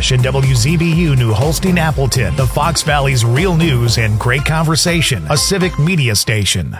Nash and WZBU New Holstein Appleton, the Fox Valley's real news and great conversation, a civic media station.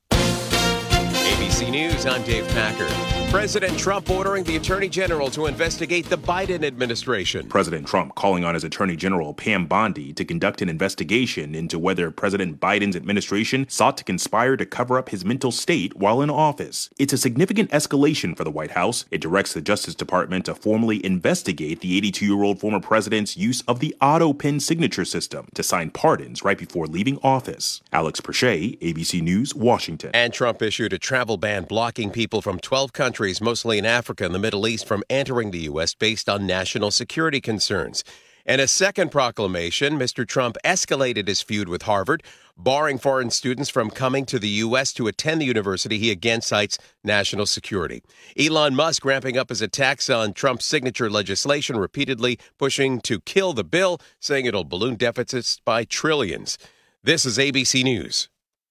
ABC News, I'm Dave Packer. President Trump ordering the Attorney General to investigate the Biden administration. President Trump calling on his Attorney General Pam Bondi to conduct an investigation into whether President Biden's administration sought to conspire to cover up his mental state while in office. It's a significant escalation for the White House. It directs the Justice Department to formally investigate the 82-year-old former president's use of the auto pen signature system to sign pardons right before leaving office. Alex Perche, ABC News, Washington. And Trump issued a travel ban blocking people from 12 countries, mostly in Africa and the Middle East, from entering the U.S. based on national security concerns. In a second proclamation, Mr. Trump escalated his feud with Harvard, barring foreign students from coming to the U.S. to attend the university he again cites national security. Elon Musk ramping up his attacks on Trump's signature legislation, repeatedly pushing to kill the bill, saying it'll balloon deficits by trillions. This is ABC News.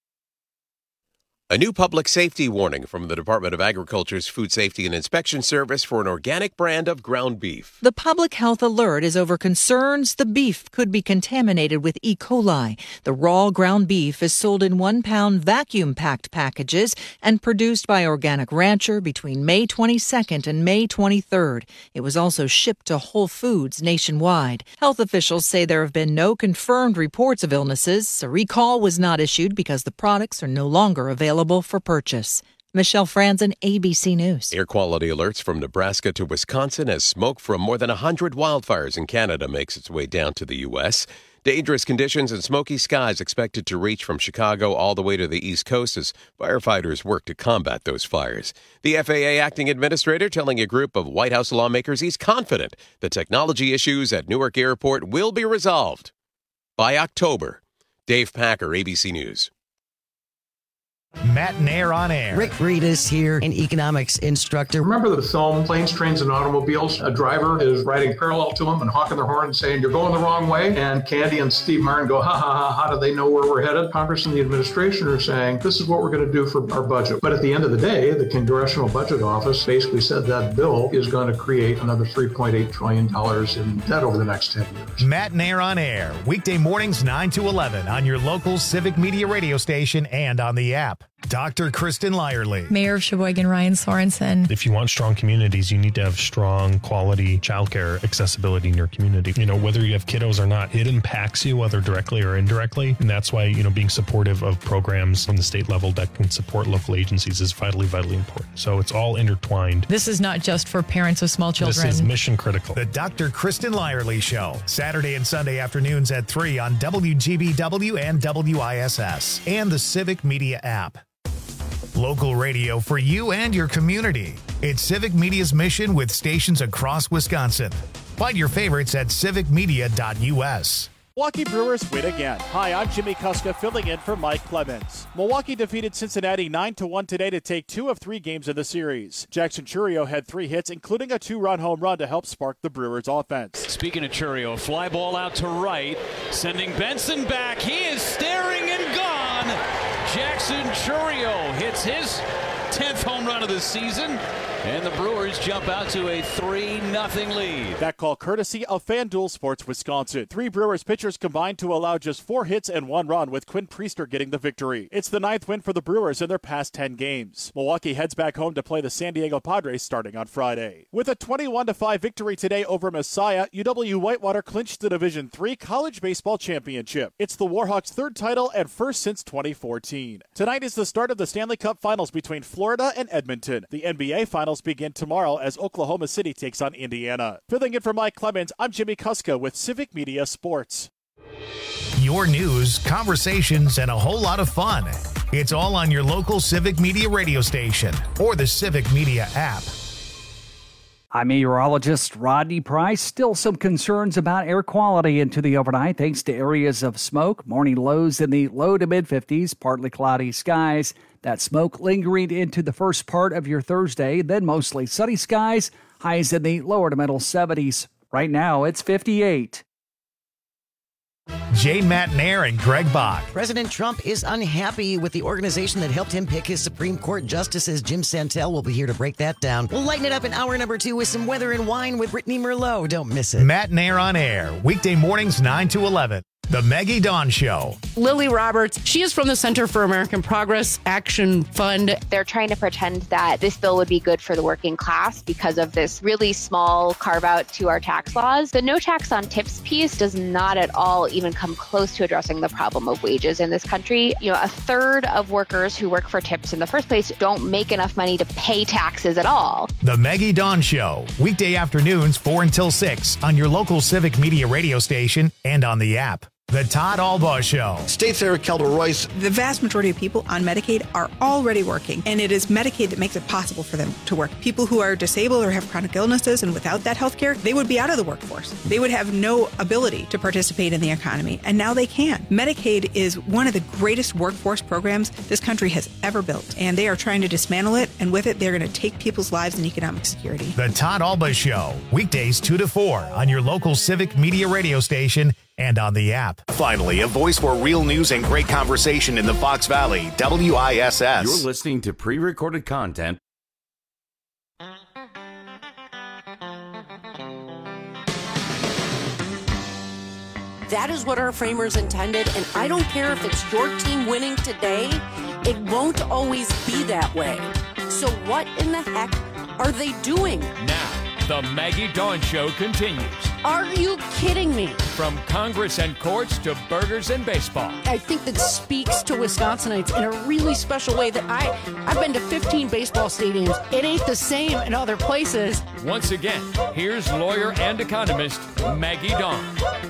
A new public safety warning from the Department of Agriculture's Food Safety and Inspection Service for an organic brand of ground beef. The public health alert is over concerns the beef could be contaminated with E. coli. The raw ground beef is sold in 1-pound vacuum-packed packages and produced by Organic Rancher between May 22nd and May 23rd. It was also shipped to Whole Foods nationwide. Health officials say there have been no confirmed reports of illnesses. A recall was not issued because the products are no longer available for purchase. Michelle Franzen, ABC News. Air quality alerts from Nebraska to Wisconsin as smoke from more than 100 wildfires in Canada makes its way down to the U.S. Dangerous conditions and smoky skies expected to reach from Chicago all the way to the East Coast as firefighters work to combat those fires. The FAA acting administrator telling a group of White House lawmakers he's confident the technology issues at Newark Airport will be resolved by October. Dave Packer, ABC News. Matt Nair on air. Rick Reedus here, an economics instructor. Remember the film Planes, Trains, and Automobiles? A driver is riding parallel to him and honking their horn and saying, "You're going the wrong way." And Candy and Steve Martin go, "Ha ha ha, how do they know where we're headed?" Congress and the administration are saying, this is what we're going to do for our budget. But at the end of the day, the Congressional Budget Office basically said that bill is going to create another $3.8 trillion in debt over the next 10 years. Matt Nair on air, weekday mornings 9 to 11 on your local Civic Media radio station and on the app. Dr. Kristen Lyerly. Mayor of Sheboygan, Ryan Sorensen. If you want strong communities, you need to have strong quality childcare accessibility in your community. You know, whether you have kiddos or not, it impacts you, whether directly or indirectly. And that's why, being supportive of programs from the state level that can support local agencies is vitally, vitally important. So it's all intertwined. This is not just for parents of small children. This is mission critical. The Dr. Kristen Lyerly Show, Saturday and Sunday afternoons at 3 on WGBW and WISS and the Civic Media app. Local radio for you and your community. It's Civic Media's mission with stations across Wisconsin. Find your favorites at civicmedia.us. Milwaukee Brewers win again. Hi, I'm Jimmy Kuska filling in for Mike Clemens. Milwaukee defeated Cincinnati 9-1 today to take 2 of 3 games in the series. Jackson Chourio had 3 hits, including a 2-run home run to help spark the Brewers' offense. Speaking of Chourio, fly ball out to right, sending Benson back. He is staring and gone. Jackson Chourio hits his 10th home run of the season, and the Brewers jump out to a 3-0 lead. That call courtesy of FanDuel Sports Wisconsin. 3 Brewers pitchers combined to allow just 4 hits and 1 run, with Quinn Priester getting the victory. It's the 9th win for the Brewers in their past 10 games. Milwaukee heads back home to play the San Diego Padres starting on Friday. With a 21-5 victory today over Messiah, UW-Whitewater clinched the Division III College Baseball Championship. It's the Warhawks' 3rd title and first since 2014. Tonight is the start of the Stanley Cup Finals between Florida and Edmonton. The NBA Finals begin tomorrow as Oklahoma City takes on Indiana. Filling in for Mike Clemens, I'm Jimmy Kuska with Civic Media Sports. Your news, conversations, and a whole lot of fun. It's all on your local Civic Media radio station or the Civic Media app. I'm meteorologist Rodney Price. Still some concerns about air quality into the overnight thanks to areas of smoke. Morning lows in the low to mid-50s, partly cloudy skies. That smoke lingering into the first part of your Thursday, then mostly sunny skies. Highs in the lower to middle 70s. Right now, it's 58. Jane Matnair and Greg Bach. President Trump is unhappy with the organization that helped him pick his Supreme Court justices. Jim Santel will be here to break that down. We'll lighten it up in hour number 2 with some weather and wine with Brittany Merlot. Don't miss it. Matnair on air, weekday mornings 9 to 11. The Maggie Dawn Show. Lily Roberts, she is from the Center for American Progress Action Fund. They're trying to pretend that this bill would be good for the working class because of this really small carve out to our tax laws. The no tax on tips piece does not at all even come close to addressing the problem of wages in this country. You know, a third of workers who work for tips in the first place don't make enough money to pay taxes at all. The Maggie Dawn Show, weekday afternoons 4 until 6 on your local Civic Media radio station and on the app. The Todd Albaugh Show. State Senator Kelda Royce. The vast majority of people on Medicaid are already working, and it is Medicaid that makes it possible for them to work. People who are disabled or have chronic illnesses and without that health care, they would be out of the workforce. They would have no ability to participate in the economy, and now they can. Medicaid is one of the greatest workforce programs this country has ever built, and they are trying to dismantle it, and with it, they're going to take people's lives and economic security. The Todd Albaugh Show, weekdays 2 to 4 on your local Civic Media radio station and on the app. Finally, a voice for real news and great conversation in the Fox Valley, WISS. You're listening to pre-recorded content. That is what our framers intended, and I don't care if it's your team winning today, it won't always be that way. So what in the heck are they doing? Now, the Maggie Dawn Show continues. Are you kidding me? From Congress and courts to burgers and baseball. I think that speaks to Wisconsinites in a really special way that I've been to 15 baseball stadiums. It ain't the same in other places. Once again, here's lawyer and economist Maggie Dawn.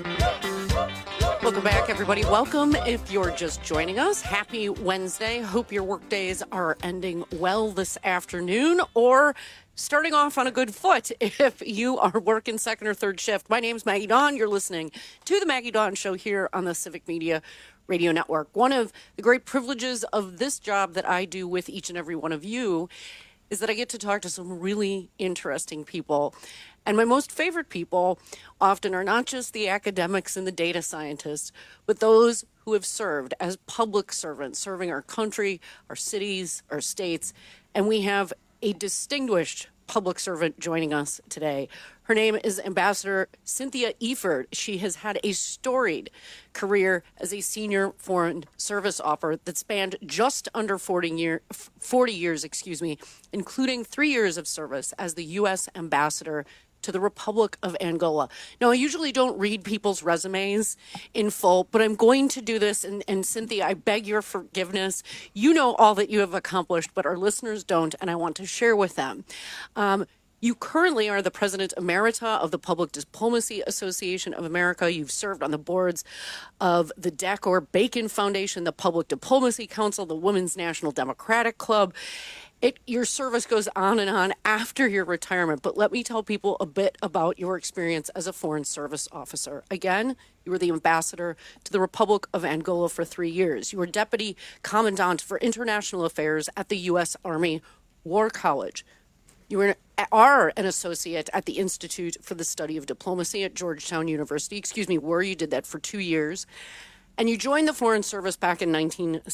Welcome back, everybody. Welcome if you're just joining us. Happy Wednesday. Hope your work days are ending well this afternoon or starting off on a good foot if you are working second or third shift. My name's Maggie Dawn. You're listening to the Maggie Dawn Show here on the Civic Media Radio Network. One of the great privileges of this job that I do with each and every one of you is that I get to talk to some really interesting people. And my most favorite people often are not just the academics and the data scientists, but those who have served as public servants, serving our country, our cities, our states. And we have a distinguished public servant joining us today. Her name is Ambassador Cynthia Eford. She has had a storied career as a senior foreign service officer that spanned just under 40 years, including 3 years of service as the U.S. ambassador to the Republic of Angola. Now, I usually don't read people's resumes in full, but I'm going to do this. And Cynthia, I beg your forgiveness. You know all that you have accomplished, but our listeners don't, and I want to share with them. You currently are the President Emerita of the Public Diplomacy Association of America. You've served on the boards of the Decorah Bacon Foundation, the Public Diplomacy Council, the Women's National Democratic Club. Your service goes on and on after your retirement, but let me tell people a bit about your experience as a foreign service officer. Again, you were the ambassador to the Republic of Angola for 3 years. You were deputy commandant for international affairs at the U.S. Army War College. You are an associate at the Institute for the Study of Diplomacy at Georgetown University. You did that for 2 years. And you joined the Foreign Service back in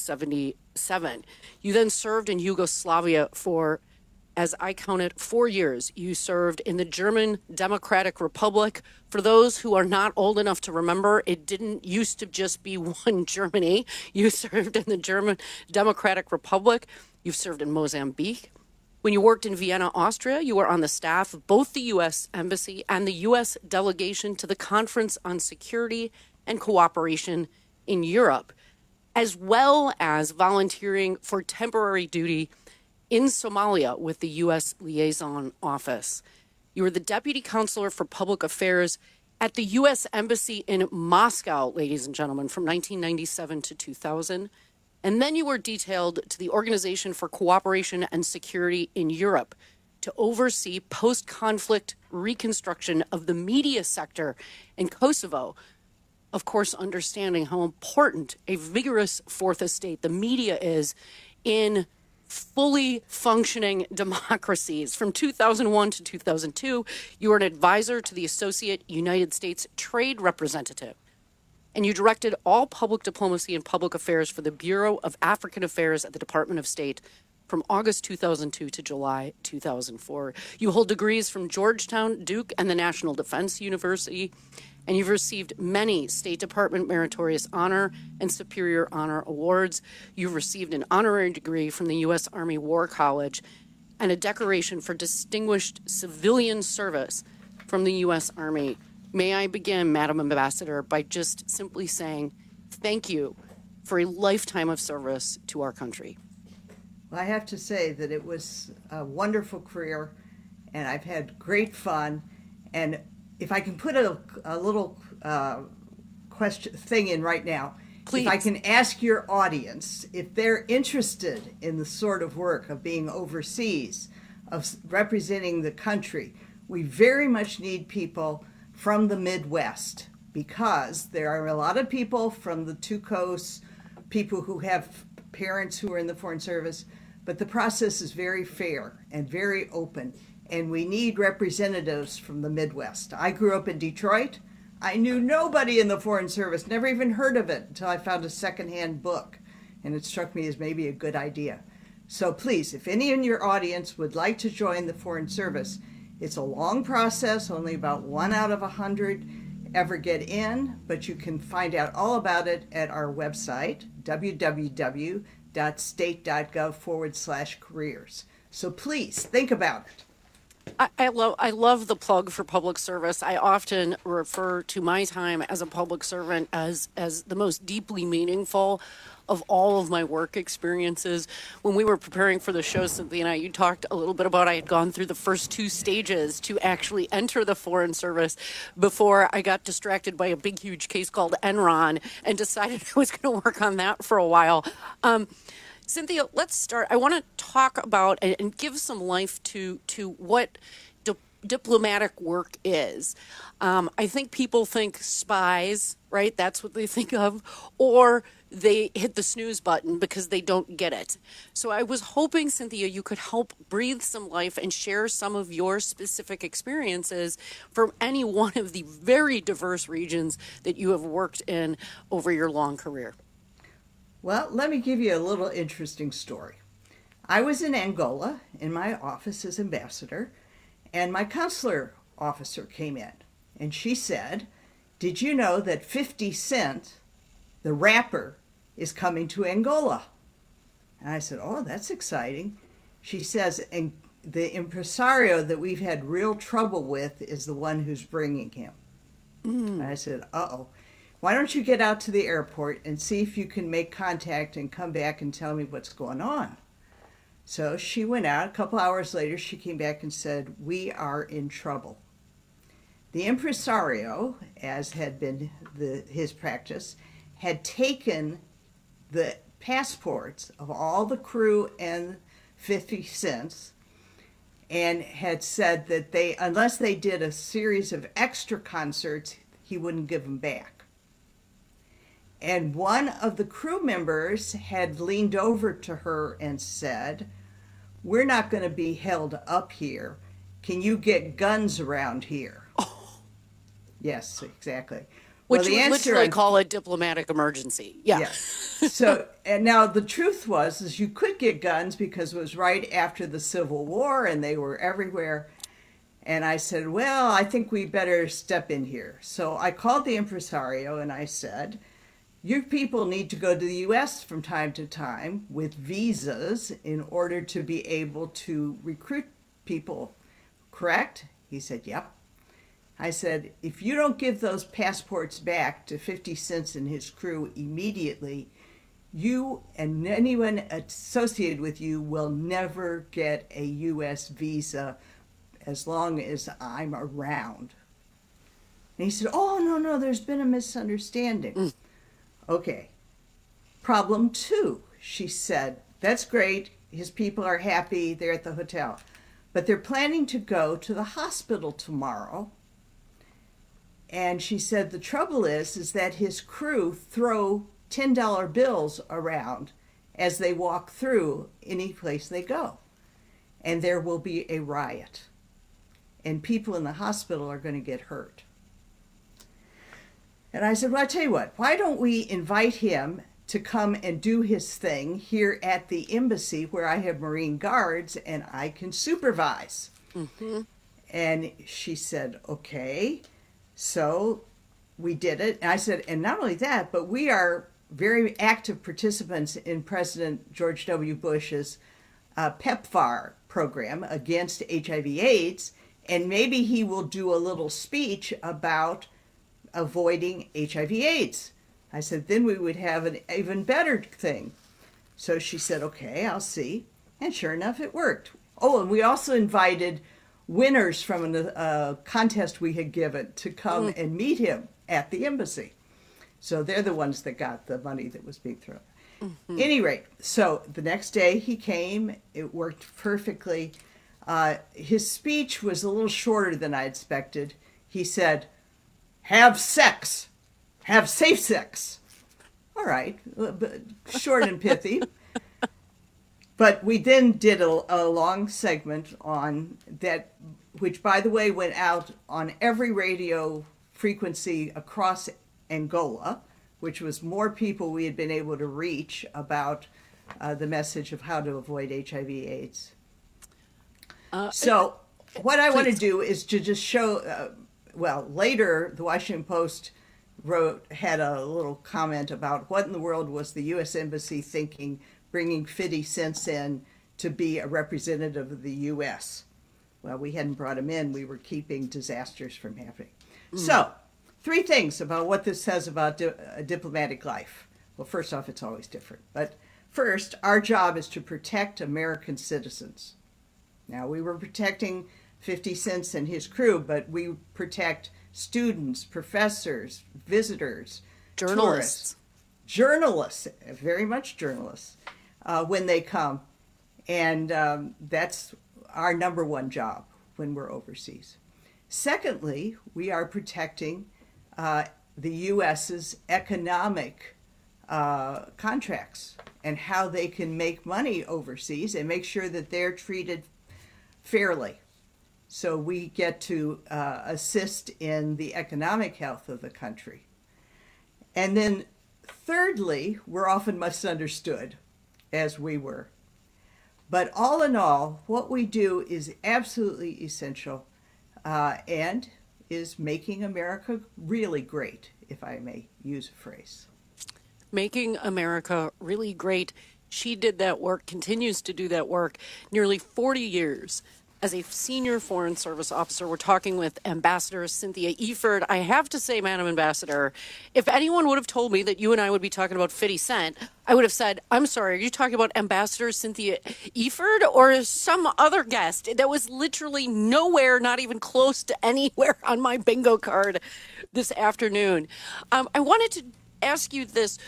1977. You then served in Yugoslavia for, as I counted, 4 years. You served in the German Democratic Republic. For those who are not old enough to remember, it didn't used to just be one Germany. You served in the German Democratic Republic. You've served in Mozambique. When you worked in Vienna, Austria, you were on the staff of both the U.S. Embassy and the U.S. delegation to the Conference on Security and Cooperation in Europe, as well as volunteering for temporary duty in Somalia with the U.S. Liaison Office. You were the Deputy Counselor for Public Affairs at the U.S. Embassy in Moscow, ladies and gentlemen, from 1997 to 2000. And then you were detailed to the Organization for Cooperation and Security in Europe to oversee post-conflict reconstruction of the media sector in Kosovo. Of course, understanding how important a vigorous fourth estate, the media, is in fully functioning democracies. From 2001 to 2002, you were an advisor to the Associate United States Trade Representative. And you directed all public diplomacy and public affairs for the Bureau of African Affairs at the Department of State from August 2002 to July 2004. You hold degrees from Georgetown, Duke, and the National Defense University, and you've received many State Department Meritorious Honor and Superior Honor Awards. You've received an honorary degree from the U.S. Army War College and a decoration for distinguished civilian service from the U.S. Army. May I begin, Madam Ambassador, by just simply saying thank you for a lifetime of service to our country. Well, I have to say that it was a wonderful career, and I've had great fun. And if I can put a little question thing in right now, please. If I can ask your audience if they're interested in the sort of work of being overseas, of representing the country, we very much need people from the Midwest, because there are a lot of people from the two coasts, people who have parents who are in the Foreign Service, but the process is very fair and very open, and we need representatives from the Midwest. I grew up in Detroit. I knew nobody in the Foreign Service, never even heard of it until I found a secondhand book, and it struck me as maybe a good idea. So please, if any in your audience would like to join the Foreign Service, it's a long process, only about 1 out of 100 ever get in, but you can find out all about it at our website, www.state.gov/careers. So please think about it. I love the plug for public service. I often refer to my time as a public servant as the most deeply meaningful of all of my work experiences. When we were preparing for the show, Cynthia and I, you talked a little bit about I had gone through the first 2 stages to actually enter the Foreign Service before I got distracted by a big, huge case called Enron and decided I was going to work on that for a while. Cynthia, let's start. I want to talk about and give some life to what diplomatic work is. I think people think spies, right? That's what they think of, or they hit the snooze button because they don't get it. So I was hoping, Cynthia, you could help breathe some life and share some of your specific experiences from any one of the very diverse regions that you have worked in over your long career. Well, let me give you a little interesting story. I was in Angola in my office as ambassador, and my consular officer came in, and she said, "Did you know that 50 Cent, the rapper, is coming to Angola?" And I said, "Oh, that's exciting." She says, "And the impresario that we've had real trouble with is the one who's bringing him." And I said, "Uh-oh. Why don't you get out to the airport and see if you can make contact and come back and tell me what's going on?" So she went out. A couple hours later, she came back and said, "We are in trouble." The impresario, as had been his practice, had taken the passports of all the crew and 50 Cents and had said that unless they did a series of extra concerts, he wouldn't give them back. And one of the crew members had leaned over to her and said, "We're not going to be held up here. Can you get guns around here?" Oh. Yes, exactly. Which we literally call a diplomatic emergency. Yeah. Yes. So, and now the truth is you could get guns because it was right after the Civil War and they were everywhere. And I said, "Well, I think we better step in here." So I called the impresario and I said, "You people need to go to the U.S. from time to time with visas in order to be able to recruit people, correct?" He said, "Yep." I said, "If you don't give those passports back to 50 Cent and his crew immediately, you and anyone associated with you will never get a U.S. visa as long as I'm around." And he said, "Oh, no, there's been a misunderstanding." Okay. Problem 2, she said, "That's great. His people are happy. They're at the hotel. But they're planning to go to the hospital tomorrow." And she said, "The trouble is that his crew throw $10 bills around as they walk through any place they go. And there will be a riot. And people in the hospital are going to get hurt." And I said, well, I tell you what, why don't we invite him to come and do his thing here at the embassy where I have Marine Guards and I can supervise. Mm-hmm. And she said, okay. So we did it. And I said, and not only that, but we are very active participants in President George W. Bush's PEPFAR program against HIV/AIDS, and maybe he will do a little speech about avoiding HIV/AIDS. I said, then we would have an even better thing. So she said, okay, I'll see. And sure enough, it worked. Oh, and we also invited winners from a contest we had given to come and meet him at the embassy. So they're the ones that got the money that was being thrown. Mm-hmm. Any rate, so the next day he came. It worked perfectly. His speech was a little shorter than I expected. He said, have sex. Have safe sex. All right, short and pithy. But we then did a long segment on that, which, by the way, went out on every radio frequency across Angola, which was more people we had been able to reach about the message of how to avoid HIV/AIDS. So what I want to do is to just show, later the Washington Post had a little comment about what in the world was the U.S. Embassy thinking, bringing 50 cents in to be a representative of the U.S. Well, we hadn't brought him in. We were keeping disasters from happening. So 3 things about what this says about a diplomatic life. Well, first off, it's always different. But first, our job is to protect American citizens. Now, we were protecting 50 Cent and his crew, but we protect students, professors, visitors, journalists. Journalists, very much journalists, when they come. And that's our number one job when we're overseas. Secondly, we are protecting the U.S.'s economic contracts and how they can make money overseas and make sure that they're treated fairly. So we get to assist in the economic health of the country. And then thirdly, we're often misunderstood, as we were. But all in all, what we do is absolutely essential and is making America really great, if I may use a phrase. Making America really great. She did that work, continues to do that work, nearly 40 years. As a senior Foreign Service officer, we're talking with Ambassador Cynthia Eford. I have to say, Madam Ambassador, if anyone would have told me that you and I would be talking about 50 Cent, I would have said, I'm sorry, are you talking about Ambassador Cynthia Eford or some other guest? That was literally nowhere, not even close to anywhere on my bingo card this afternoon. I wanted to ask you this.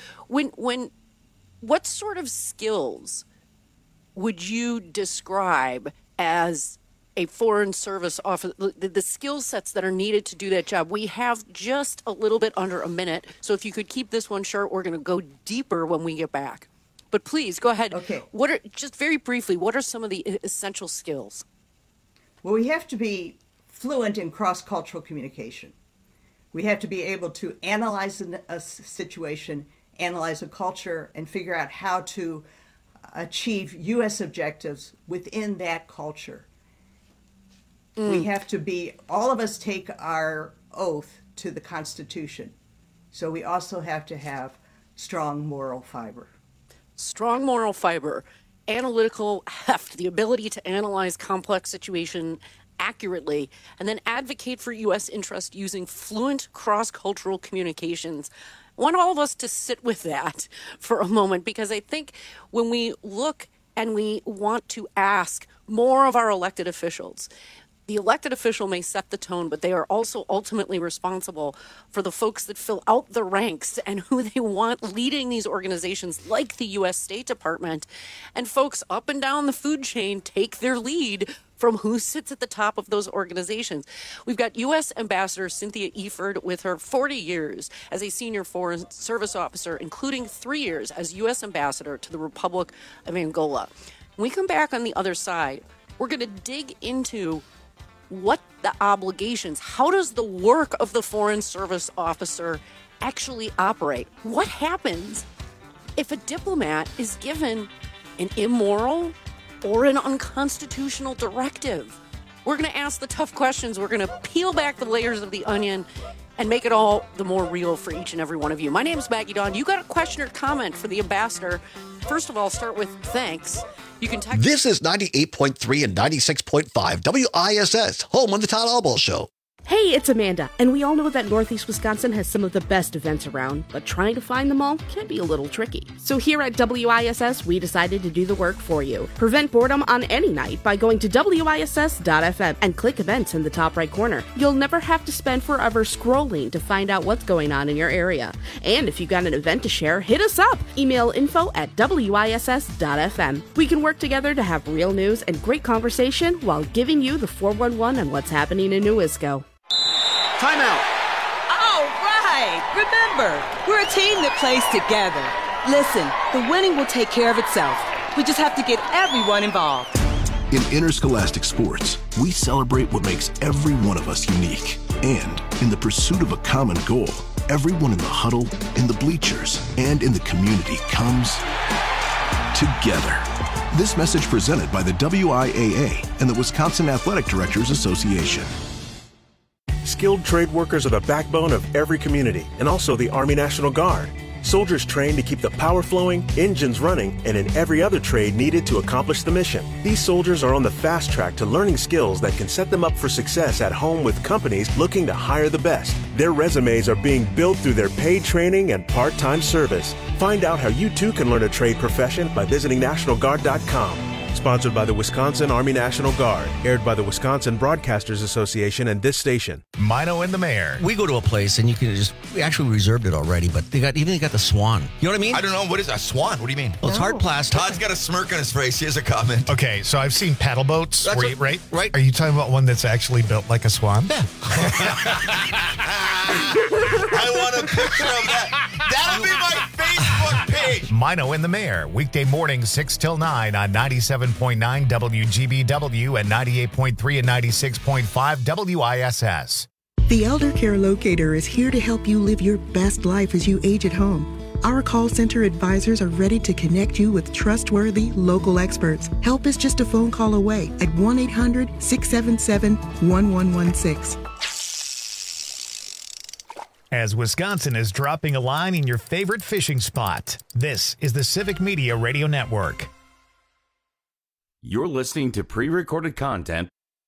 What sort of skills would you describe as a Foreign Service officer, the skill sets that are needed to do that job? We have just a little bit under a minute, so if you could keep this one short, we're going to go deeper when we get back. But please, go ahead. Okay. Just very briefly, what are some of the essential skills? Well, we have to be fluent in cross-cultural communication. We have to be able to analyze a situation, analyze a culture, and figure out how to achieve U.S. objectives within that culture. We have to be, all of us take our oath to the Constitution. So we also have to have strong moral fiber. Strong moral fiber, analytical heft, the ability to analyze complex situation accurately, and then advocate for U.S. interest using fluent cross-cultural communications. I want all of us to sit with that for a moment, because I think when we look and we want to ask more of our elected officials, the elected official may set the tone, but they are also ultimately responsible for the folks that fill out the ranks and who they want leading these organizations like the U.S. State Department. And folks up and down the food chain take their lead from who sits at the top of those organizations. We've got U.S. Ambassador Cynthia Eford with her 40 years as a senior Foreign Service officer, including 3 years as U.S. Ambassador to the Republic of Angola. When we come back on the other side, we're going to dig into what the obligations, how does the work of the Foreign Service Officer actually operate? What happens if a diplomat is given an immoral or an unconstitutional directive? We're going to ask the tough questions. We're going to peel back the layers of the onion and make it all the more real for each and every one of you. My name is Maggie Dawn. You got a question or comment for the ambassador? First of all, start with thanks. You can text. This is 98.3 and 96.5 WISS, home on the Todd Albaugh Show. Hey, it's Amanda, and we all know that Northeast Wisconsin has some of the best events around, but trying to find them all can be a little tricky. So here at WISS, we decided to do the work for you. Prevent boredom on any night by going to WISS.FM and click events in the top right corner. You'll never have to spend forever scrolling to find out what's going on in your area. And if you got an event to share, hit us up. Email info@WISS.FM. We can work together to have real news and great conversation while giving you the 411 on what's happening in Newisco. Timeout. All right. Remember, we're a team that plays together. Listen, the winning will take care of itself. We just have to get everyone involved. In interscholastic sports, we celebrate what makes every one of us unique. And in the pursuit of a common goal, everyone in the huddle, in the bleachers, and in the community comes together. This message presented by the WIAA and the Wisconsin Athletic Directors Association. Skilled trade workers are the backbone of every community and also the Army National Guard. Soldiers trained to keep the power flowing, engines running, and in every other trade needed to accomplish the mission. These soldiers are on the fast track to learning skills that can set them up for success at home with companies looking to hire the best. Their resumes are being built through their paid training and part-time service. Find out how you too can learn a trade profession by visiting NationalGuard.com. Sponsored by the Wisconsin Army National Guard. Aired by the Wisconsin Broadcasters Association and this station. Mino and the Mayor. We go to a place and you can we actually reserved it already, but they got the Swan. You know what I mean? I don't know. What is a Swan? What do you mean? Well, it's hard plastic. Todd's got a smirk on his face. He has a comment. Okay, so I've seen paddle boats. Right. Are you talking about one that's actually built like a swan? Yeah. I want a picture of that. That'll be my Facebook page. Mino and the Mayor. Weekday mornings 6 till 9 on 97.9 WGBW and 98.3 and 96.5 WISS. The Elder Care Locator is here to help you live your best life as you age at home. Our call center advisors are ready to connect you with trustworthy local experts. Help is just a phone call away at 1-800-677-1116. As Wisconsin is dropping a line in your favorite fishing spot, this is the Civic Media Radio Network. You're listening to pre-recorded content.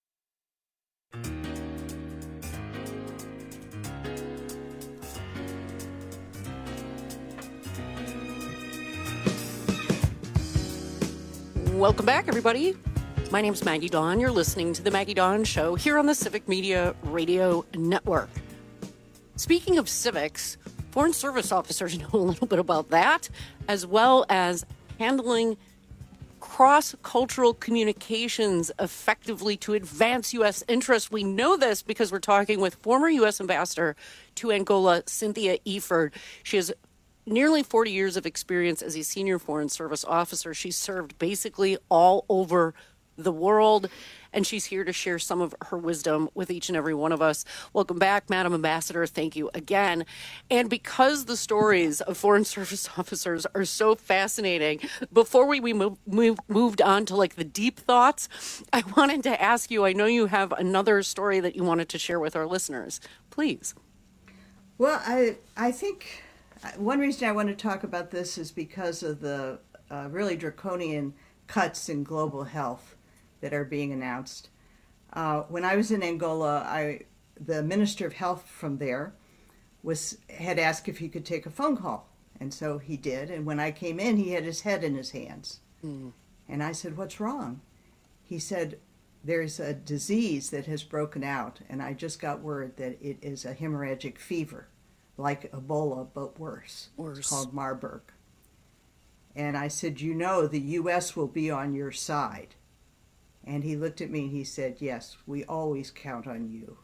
Welcome back, everybody. My name's Maggie Dawn. You're listening to The Maggie Dawn Show here on the Civic Media Radio Network. Speaking of civics, foreign service officers know a little bit about that, as well as handling cross-cultural communications effectively to advance U.S. interests. We know this because we're talking with former U.S. Ambassador to Angola, Cynthia Eford. She has nearly 40 years of experience as a senior foreign service officer. She's served basically all over the world, and she's here to share some of her wisdom with each and every one of us. Welcome back, Madam Ambassador. Thank you again. And because the stories of foreign service officers are so fascinating, before we moved on to like the deep thoughts, I wanted to ask you, I know you have another story that you wanted to share with our listeners. Please. Well, I think one reason I want to talk about this is because of the really draconian cuts in global health that are being announced. When I was in Angola, the Minister of Health from there had asked if he could take a phone call. And so he did. And when I came in, he had his head in his hands. Mm. And I said, "What's wrong?" He said, "There's a disease that has broken out. And I just got word that it is a hemorrhagic fever, like Ebola, but worse. It's called Marburg." And I said, "You know, the U.S. will be on your side." And he looked at me and he said, "Yes, we always count on you."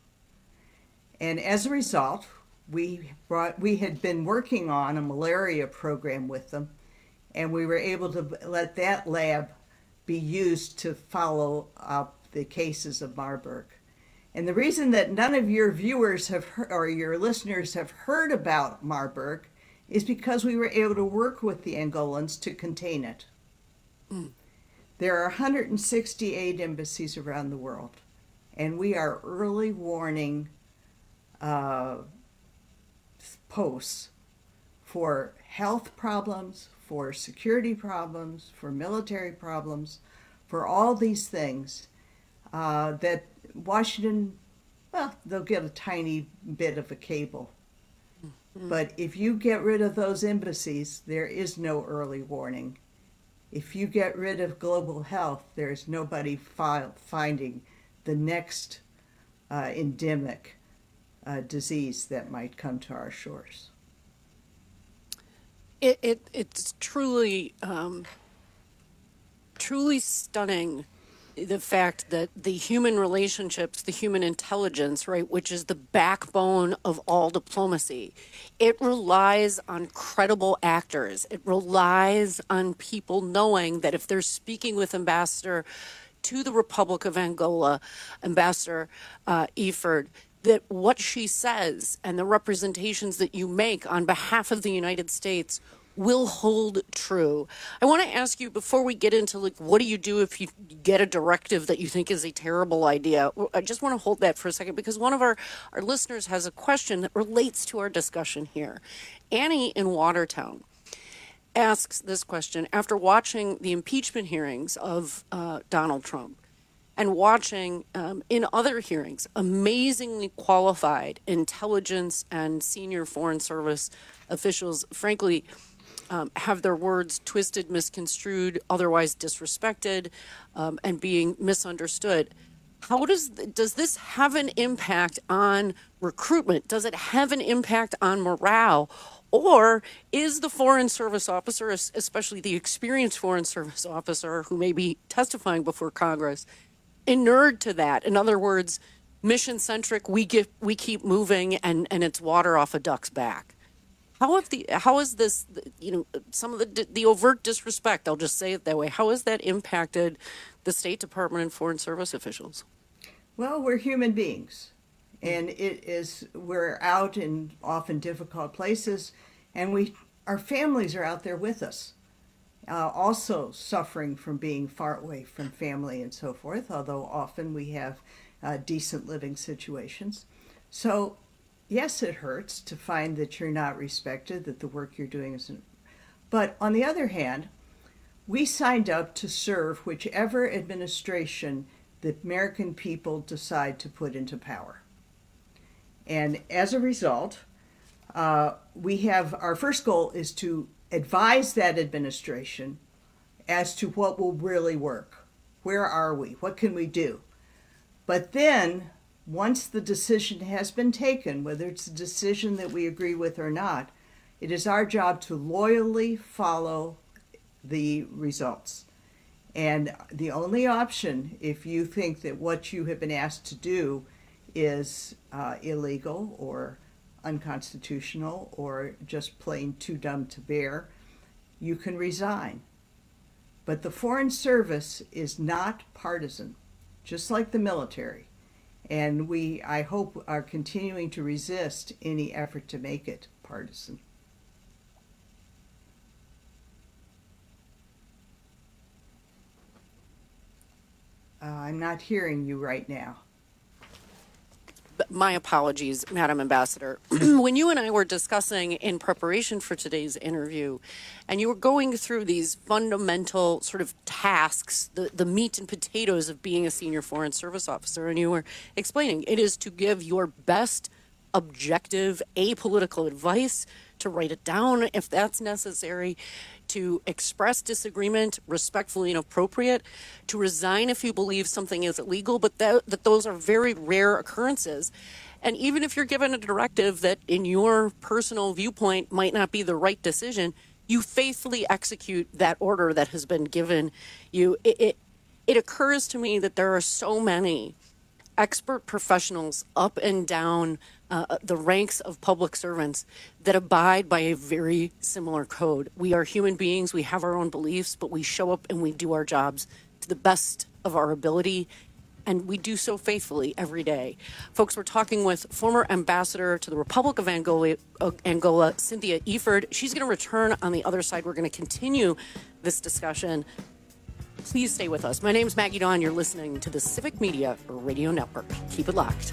And as a result, we had been working on a malaria program with them, and we were able to let that lab be used to follow up the cases of Marburg. And the reason that none of your viewers have heard, or your listeners have heard about Marburg is because we were able to work with the Angolans to contain it. There are 168 embassies around the world, and we are early warning posts for health problems, for security problems, for military problems, for all these things that Washington, well, they'll get a tiny bit of a cable. But if you get rid of those embassies, there is no early warning. If you get rid of global health, there's nobody finding the next endemic disease that might come to our shores. It's truly truly stunning, the fact that the human relationships, the human intelligence, right, which is the backbone of all diplomacy, it relies on credible actors. It relies on people knowing that if they're speaking with Ambassador to the Republic of Angola, Ambassador Eford, that what she says and the representations that you make on behalf of the United States will hold true. I want to ask you, before we get into, like, what do you do if you get a directive that you think is a terrible idea? I just want to hold that for a second, because one of our listeners has a question that relates to our discussion here. Annie in Watertown asks this question after watching the impeachment hearings of Donald Trump and watching in other hearings amazingly qualified intelligence and senior Foreign Service officials, frankly, have their words twisted, misconstrued, otherwise disrespected, and being misunderstood. How does this have an impact on recruitment? Does it have an impact on morale? Or is the Foreign Service officer, especially the experienced Foreign Service officer who may be testifying before Congress, inured to that? In other words, mission-centric, we keep moving, and it's water off a duck's back. How is this, some of the overt disrespect, I'll just say it that way, how has that impacted the State Department and Foreign Service officials? Well, we're human beings, and we're out in often difficult places, and our families are out there with us, also suffering from being far away from family and so forth, although often we have decent living situations. So, yes, it hurts to find that you're not respected, that the work you're doing isn't. But on the other hand, we signed up to serve whichever administration the American people decide to put into power. And as a result, our first goal is to advise that administration as to what will really work. Where are we? What can we do? But then, once the decision has been taken, whether it's a decision that we agree with or not, it is our job to loyally follow the results. And the only option, if you think that what you have been asked to do is illegal or unconstitutional or just plain too dumb to bear, you can resign. But the Foreign Service is not partisan, just like the military. And I hope, are continuing to resist any effort to make it partisan. I'm not hearing you right now. My apologies, Madam Ambassador. When you and I were discussing in preparation for today's interview, and you were going through these fundamental sort of tasks, the meat and potatoes of being a senior Foreign Service officer, and you were explaining it is to give your best objective, apolitical advice, to write it down if that's necessary, to express disagreement respectfully and appropriate, to resign if you believe something is illegal, but that those are very rare occurrences. And even if you're given a directive that in your personal viewpoint might not be the right decision, you faithfully execute that order that has been given you. It occurs to me that there are so many expert professionals up and down the ranks of public servants that abide by a very similar code. We are human beings, we have our own beliefs, but we show up and we do our jobs to the best of our ability. and we do so faithfully every day. Folks, we're talking with former ambassador to the Republic of Angola, Cynthia Eford. She's going to return on the other side. We're going to continue this discussion. Please stay with us. My name is Maggie Dawn. You're listening to the Civic Media Radio Network. Keep it locked.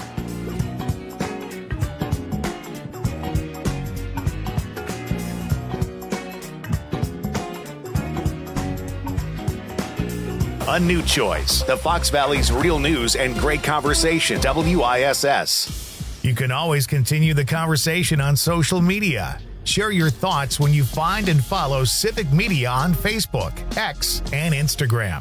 A new choice. The Fox Valley's real news and great conversation. WISS. You can always continue the conversation on social media. Share your thoughts when you find and follow Civic Media on Facebook, X, and Instagram.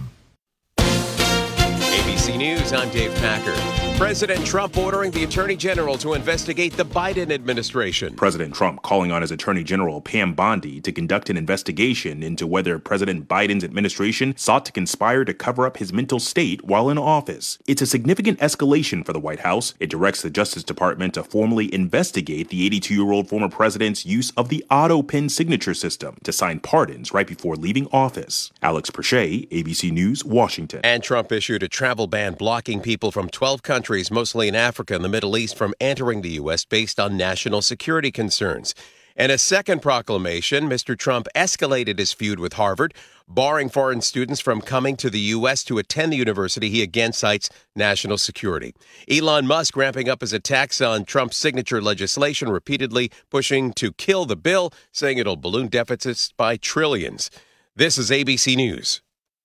ABC News, I'm Dave Packer. President Trump ordering the Attorney General to investigate the Biden administration. President Trump calling on his Attorney General Pam Bondi to conduct an investigation into whether President Biden's administration sought to conspire to cover up his mental state while in office. It's a significant escalation for the White House. It directs the Justice Department to formally investigate the 82-year-old former president's use of the auto pen signature system to sign pardons right before leaving office. Alex Perche, ABC News, Washington. And Trump issued a travel ban blocking people from 12 countries, mostly in Africa and the Middle East, from entering the U.S. based on national security concerns. In a second proclamation, Mr. Trump escalated his feud with Harvard, barring foreign students from coming to the U.S. to attend the university he again cites national security. Elon Musk ramping up his attacks on Trump's signature legislation, repeatedly pushing to kill the bill, saying it'll balloon deficits by trillions. This is ABC News.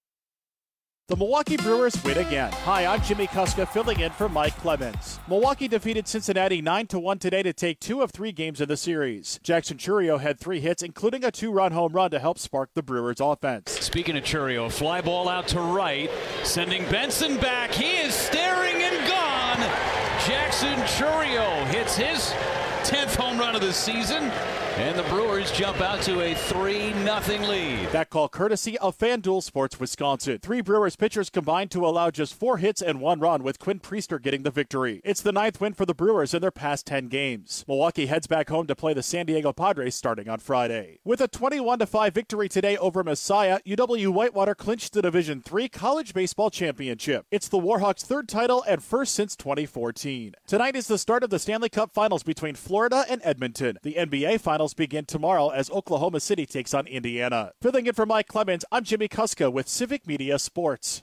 The Milwaukee Brewers win again. Hi, I'm Jimmy Kuska filling in for Mike Clemens. Milwaukee defeated Cincinnati 9-1 today to take 2 of 3 games in the series. Jackson Chourio had 3 hits, including a 2-run home run to help spark the Brewers' offense. Speaking of Chourio, fly ball out to right, sending Benson back. He is staring and gone. Jackson Chourio hits his 10th home run of the season. And the Brewers jump out to a 3-0 lead. That call courtesy of FanDuel Sports Wisconsin. 3 Brewers pitchers combined to allow just 4 hits and 1 run, with Quinn Priester getting the victory. It's the 9th win for the Brewers in their past 10 games. Milwaukee heads back home to play the San Diego Padres starting on Friday. With a 21-5 victory today over Messiah, UW-Whitewater clinched the Division III College Baseball Championship. It's the Warhawks' 3rd title and first since 2014. Tonight is the start of the Stanley Cup Finals between Florida and Edmonton. The NBA Finals begin tomorrow as Oklahoma City takes on Indiana. Filling in for Mike Clemens, I'm Jimmy Kuska with Civic Media Sports.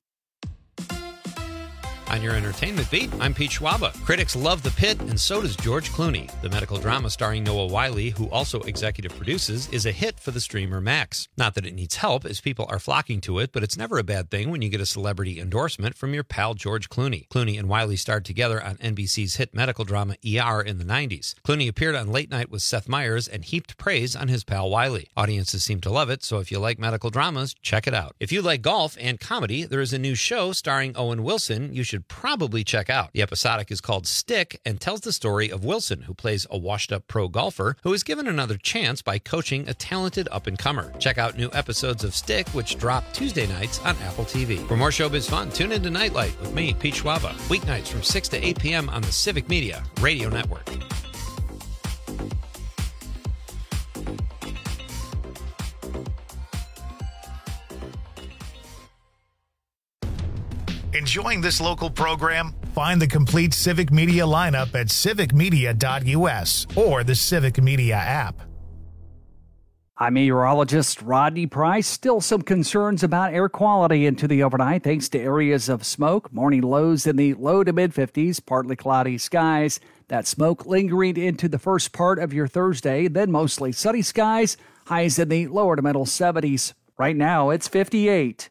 On your entertainment beat, I'm Pete Schwaba. Critics love The Pit, and so does George Clooney. The medical drama starring Noah Wyle, who also executive produces, is a hit for the streamer Max. Not that it needs help, as people are flocking to it, but it's never a bad thing when you get a celebrity endorsement from your pal George Clooney. Clooney and Wyle starred together on NBC's hit medical drama ER in the 90s. Clooney appeared on Late Night with Seth Meyers and heaped praise on his pal Wyle. Audiences seem to love it, so if you like medical dramas, check it out. If you like golf and comedy, there is a new show starring Owen Wilson you should probably check out. The episodic is called Stick and tells the story of Wilson, who plays a washed-up pro golfer who is given another chance by coaching a talented up-and-comer. Check out new episodes of Stick, which drop Tuesday nights on Apple TV. For more showbiz fun, tune into Nightlight with me, Pete Schwaba, weeknights from 6 to 8 p.m. on the Civic Media Radio Network. Enjoying this local program? Find the complete Civic Media lineup at civicmedia.us or the Civic Media app. I'm meteorologist Rodney Price. Still some concerns about air quality into the overnight thanks to areas of smoke. Morning lows in the low to mid-50s, partly cloudy skies. That smoke lingering into the first part of your Thursday, then mostly sunny skies. Highs in the lower to middle 70s. Right now, it's 58.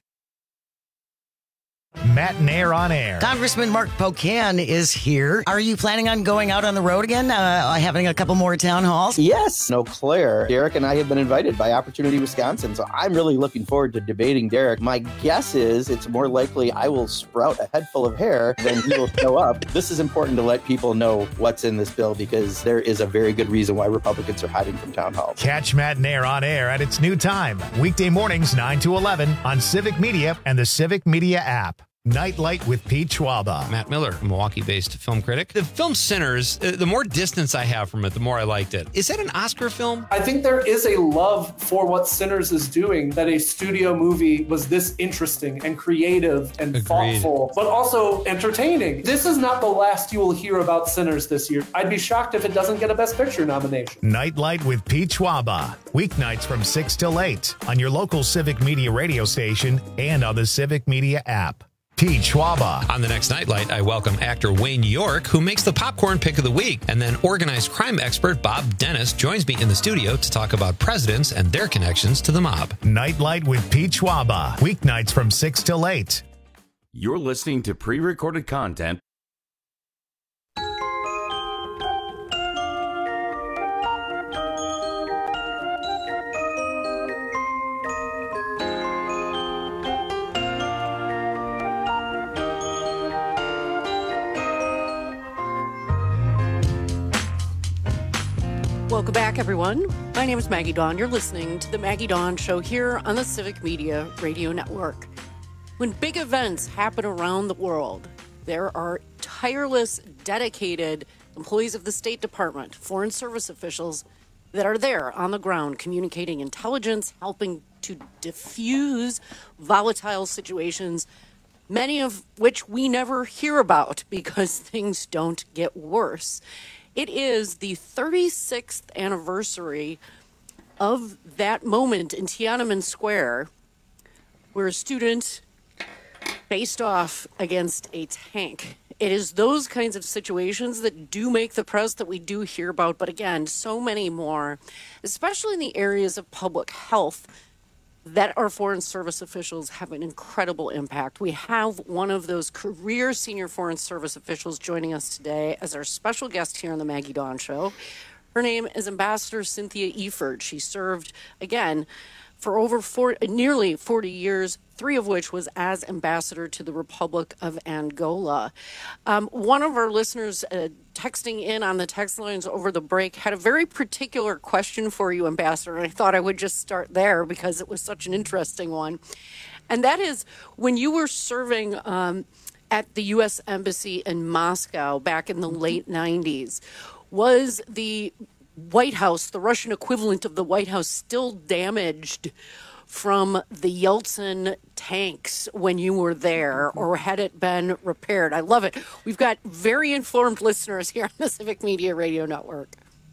Matt Nair on air. Congressman Mark Pocan is here. Are you planning on going out on the road again, having a couple more town halls? Yes. Eau Claire. Derek and I have been invited by Opportunity Wisconsin, so I'm really looking forward to debating Derek. My guess is it's more likely I will sprout a head full of hair than he will show up. This is important to let people know what's in this bill because there is a very good reason why Republicans are hiding from town halls. Catch Matt Nair on air at its new time, weekday mornings 9 to 11 on Civic Media and the Civic Media app. Nightlight with Pete Schwaba. Matt Miller, a Milwaukee-based film critic. The film Sinners, the more distance I have from it, the more I liked it. Is that an Oscar film? I think there is a love for what Sinners is doing, that a studio movie was this interesting and creative and thoughtful, but also entertaining. This is not the last you will hear about Sinners this year. I'd be shocked if it doesn't get a Best Picture nomination. Nightlight with Pete Schwaba. Weeknights from 6 till 8 on your local Civic Media radio station and on the Civic Media app. Pete Schwaba. On the next Nightlight, I welcome actor Wayne York, who makes the popcorn pick of the week. And then organized crime expert Bob Dennis joins me in the studio to talk about presidents and their connections to the mob. Nightlight with Pete Schwaba. Weeknights from 6 till 8. You're listening to pre-recorded content. Welcome back, everyone. My name is Maggie Dawn. You're listening to The Maggie Dawn Show here on the Civic Media Radio Network. When big events happen around the world, there are tireless, dedicated employees of the State Department, Foreign Service officials that are there on the ground communicating intelligence, helping to diffuse volatile situations, many of which we never hear about because things don't get worse. It is the 36th anniversary of that moment in Tiananmen Square where a student faced off against a tank. It is those kinds of situations that do make the press that we do hear about, but again, so many more, especially in the areas of public health, that our Foreign Service officials have an incredible impact. We have one of those career senior Foreign Service officials joining us today as our special guest here on the Maggie Dawn Show. Her name is Ambassador Cynthia Eford. She served, again, for nearly 40 years, 3 of which was as ambassador to the Republic of Angola. One of our listeners texting in on the text lines over the break had a very particular question for you, Ambassador, and I thought I would just start there because it was such an interesting one. And that is, when you were serving at the U.S. Embassy in Moscow back in the late 90s, was the White House, the Russian equivalent of the White House, still damaged from the Yeltsin tanks when you were there, or had it been repaired? I love it. We've got very informed listeners here on the Civic Media Radio Network.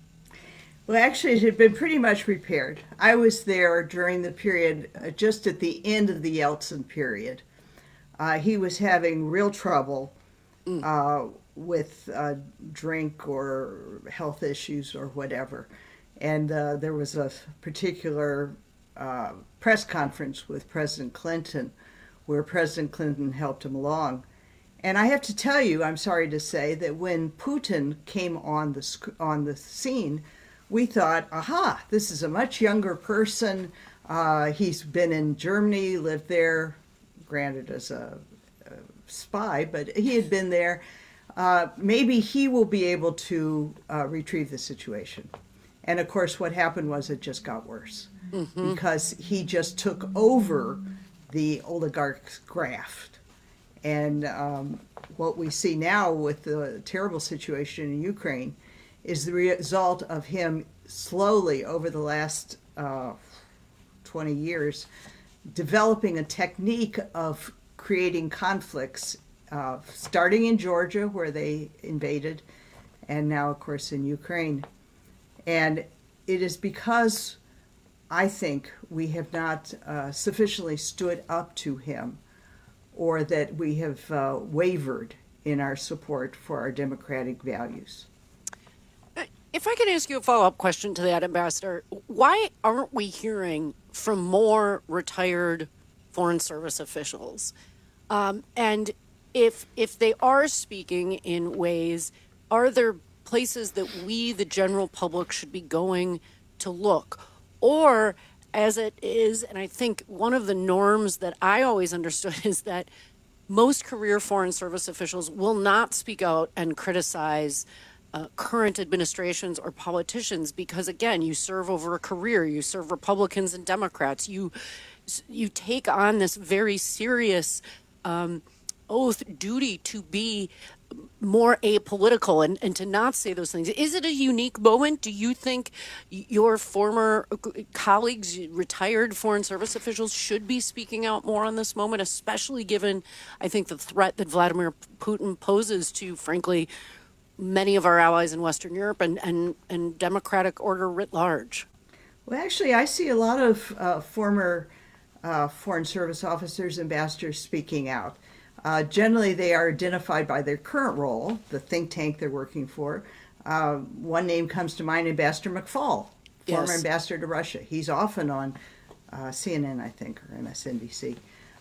Well, actually, it had been pretty much repaired. I was there during the period, just at the end of the Yeltsin period. He was having real trouble with drink or health issues or whatever. And there was a particular press conference with President Clinton where President Clinton helped him along. And I have to tell you, I'm sorry to say, that when Putin came on the scene, we thought, aha, this is a much younger person. He's been in Germany, lived there, granted as a spy, but he had been there. Maybe he will be able to retrieve the situation. And of course, what happened was it just got worse because he just took over the oligarch's graft. And what we see now with the terrible situation in Ukraine is the result of him slowly over the last 20 years developing a technique of creating conflicts, starting in Georgia where they invaded, and now of course in Ukraine. And it is because I think we have not sufficiently stood up to him, or that we have wavered in our support for our democratic values. If I can ask you a follow-up question to that, Ambassador, why aren't we hearing from more retired Foreign Service officials? And if they are speaking in ways, are there places that we, the general public, should be going to look? Or, as it is, and I think one of the norms that I always understood is that most career Foreign Service officials will not speak out and criticize current administrations or politicians because, again, you serve over a career. You serve Republicans and Democrats. You take on this very serious oath duty to be more apolitical and to not say those things. Is it a unique moment? Do you think your former colleagues, retired Foreign Service officials, should be speaking out more on this moment, especially given, I think, the threat that Vladimir Putin poses to, frankly, many of our allies in Western Europe and democratic order writ large? Well, actually, I see a lot of former Foreign Service officers, ambassadors speaking out. Generally, they are identified by their current role, the think tank they're working for. One name comes to mind, Ambassador McFaul, former ambassador to Russia. He's often on CNN, I think, or MSNBC.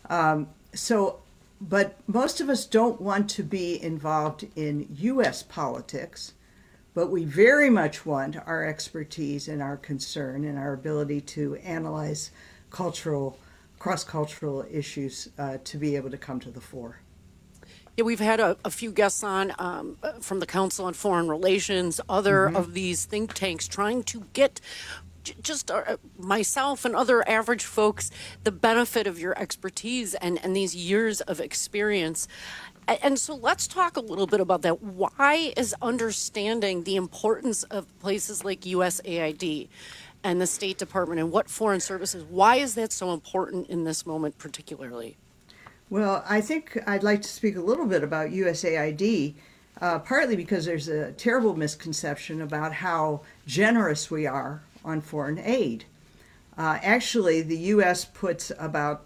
But most of us don't want to be involved in U.S. politics, but we very much want our expertise and our concern and our ability to analyze cross-cultural issues to be able to come to the fore. Yeah, we've had a few guests on from the Council on Foreign Relations, other of these think tanks trying to get just myself and other average folks the benefit of your expertise and these years of experience. And so let's talk a little bit about that. Why is understanding the importance of places like USAID and the State Department and what foreign services, why is that so important in this moment particularly? Well, I think I'd like to speak a little bit about USAID, partly because there's a terrible misconception about how generous we are on foreign aid. Actually, the U.S. puts about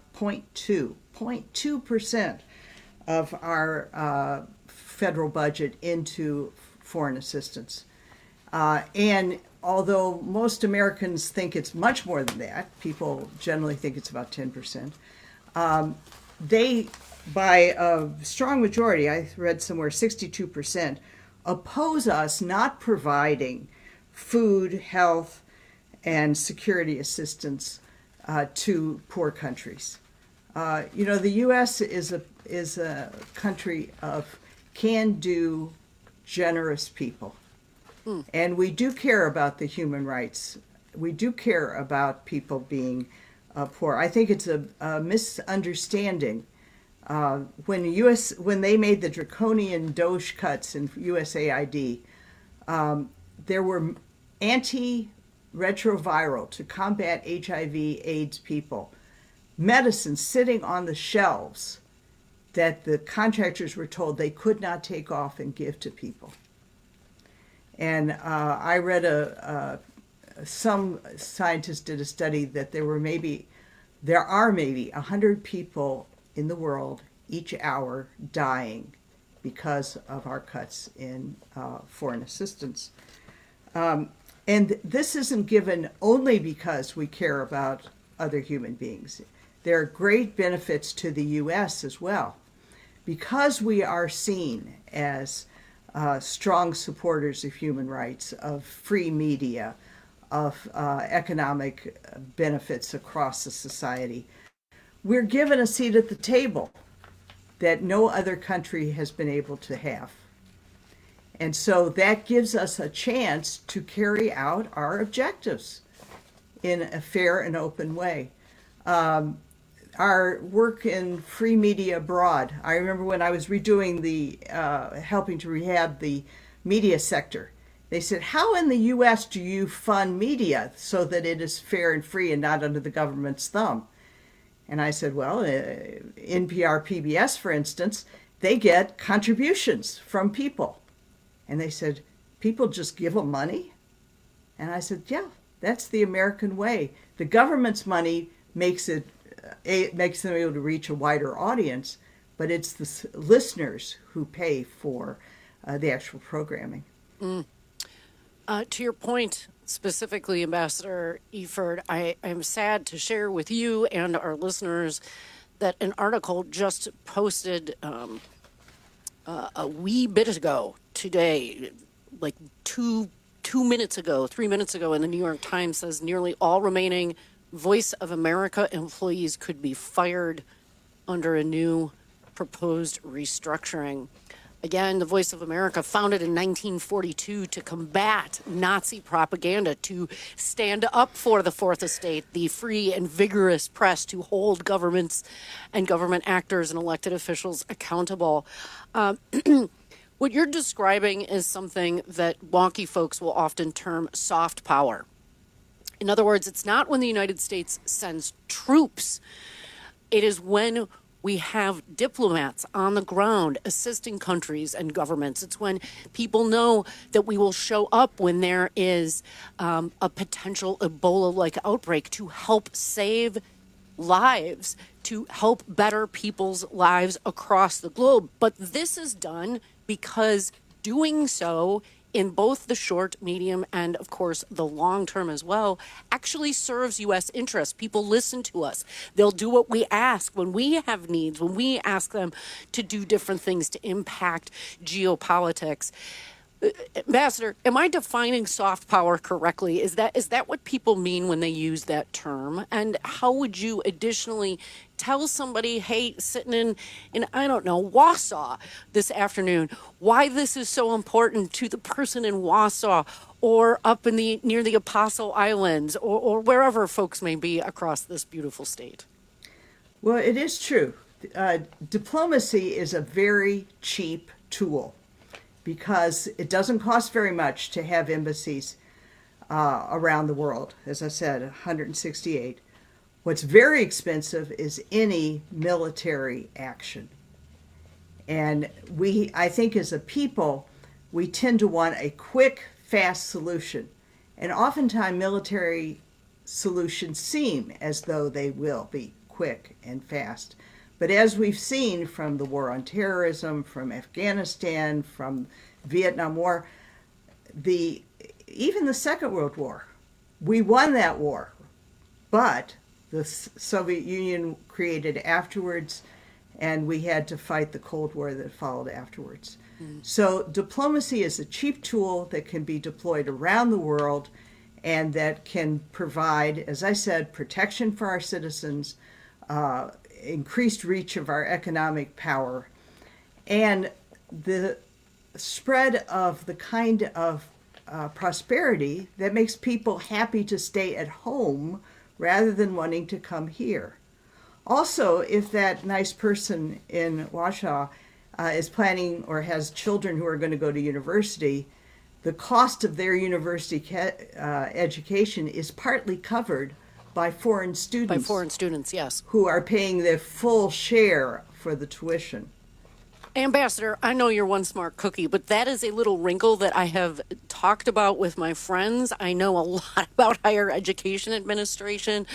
0.2% of our federal budget into foreign assistance. And although most Americans think it's much more than that, people generally think it's about 10%, they, by a strong majority, I read somewhere 62%, oppose us not providing food, health, and security assistance to poor countries. The U.S. is a country of can-do, generous people. And we do care about the human rights. We do care about people being poor. I think it's a misunderstanding. When they made the draconian DOGE cuts in USAID, there were antiretroviral to combat HIV/AIDS people, medicines sitting on the shelves that the contractors were told they could not take off and give to people. And I read some scientists did a study that there are maybe 100 people in the world each hour dying because of our cuts in foreign assistance. And this isn't given only because we care about other human beings. There are great benefits to the U.S. as well. Because we are seen as strong supporters of human rights, of free media, of economic benefits across the society, we're given a seat at the table that no other country has been able to have. And so that gives us a chance to carry out our objectives in a fair and open way. Our work in free media abroad, I remember when I was redoing helping to rehab the media sector, they said, how in the U.S. do you fund media so that it is fair and free and not under the government's thumb? And I said, well, NPR, PBS, for instance, they get contributions from people. And they said, people just give them money? And I said, yeah, that's the American way. The government's money makes them able to reach a wider audience, but it's the listeners who pay for the actual programming. To your point, specifically, Ambassador Eford, I am sad to share with you and our listeners that an article just posted a wee bit ago today, like 3 minutes ago in the New York Times, says nearly all remaining Voice of America employees could be fired under a new proposed restructuring. Again, the Voice of America, founded in 1942 to combat Nazi propaganda, to stand up for the Fourth Estate, the free and vigorous press, to hold governments and government actors and elected officials accountable. What you're describing is something that wonky folks will often term soft power. In other words, it's not when the United States sends troops. It is when we have diplomats on the ground assisting countries and governments. It's when people know that we will show up when there is a potential Ebola-like outbreak to help save lives, to help better people's lives across the globe. But this is done because doing so in both the short, medium, and of course the long term as well, actually serves U.S. interests. People listen to us. They'll do what we ask when we have needs, when we ask them to do different things to impact geopolitics. Ambassador, am I defining soft power correctly? Is that what people mean when they use that term? And how would you additionally tell somebody, hey, sitting in I don't know, Wausau this afternoon, why this is so important to the person in Wausau or up in near the Apostle Islands or wherever folks may be across this beautiful state? Well, it is true. Diplomacy is a very cheap tool, because it doesn't cost very much to have embassies around the world. As I said, 168. What's very expensive is any military action. And I think as a people, we tend to want a quick, fast solution. And oftentimes military solutions seem as though they will be quick and fast. But as we've seen from the war on terrorism, from Afghanistan, from Vietnam War, even the Second World War, we won that war. But the Soviet Union created afterwards, and we had to fight the Cold War that followed afterwards. So diplomacy is a cheap tool that can be deployed around the world and that can provide, as I said, protection for our citizens, increased reach of our economic power, and the spread of the kind of prosperity that makes people happy to stay at home rather than wanting to come here. Also, if that nice person in Wausau is planning or has children who are going to go to university, the cost of their university education is partly covered by foreign students. By foreign students, yes. Who are paying their full share for the tuition. Ambassador, I know you're one smart cookie, but that is a little wrinkle that I have talked about with my friends. I know a lot about higher education administration,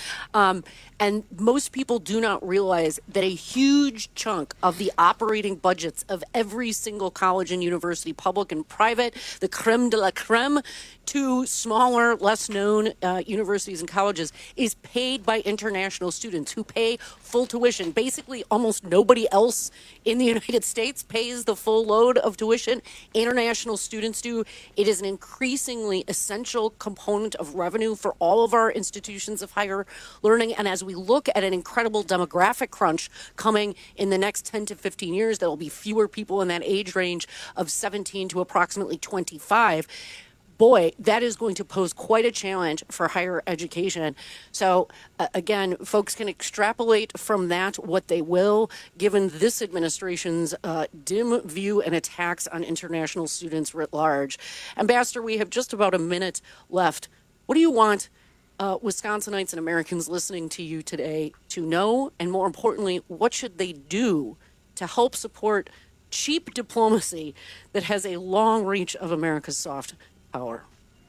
and most people do not realize that a huge chunk of the operating budgets of every single college and university, public and private, the creme de la creme, to smaller, less-known universities and colleges, is paid by international students who pay full tuition. Basically, almost nobody else in the United States pays the full load of tuition. International students do. It is an increasingly essential component of revenue for all of our institutions of higher learning. And as we look at an incredible demographic crunch coming in the next 10 to 15 years, there will be fewer people in that age range of 17 to approximately 25. Boy, that is going to pose quite a challenge for higher education. So, again, folks can extrapolate from that what they will, given this administration's dim view and attacks on international students writ large. Ambassador, we have just about a minute left. What do you want Wisconsinites and Americans listening to you today to know? And more importantly, what should they do to help support cheap diplomacy that has a long reach of America's soft power?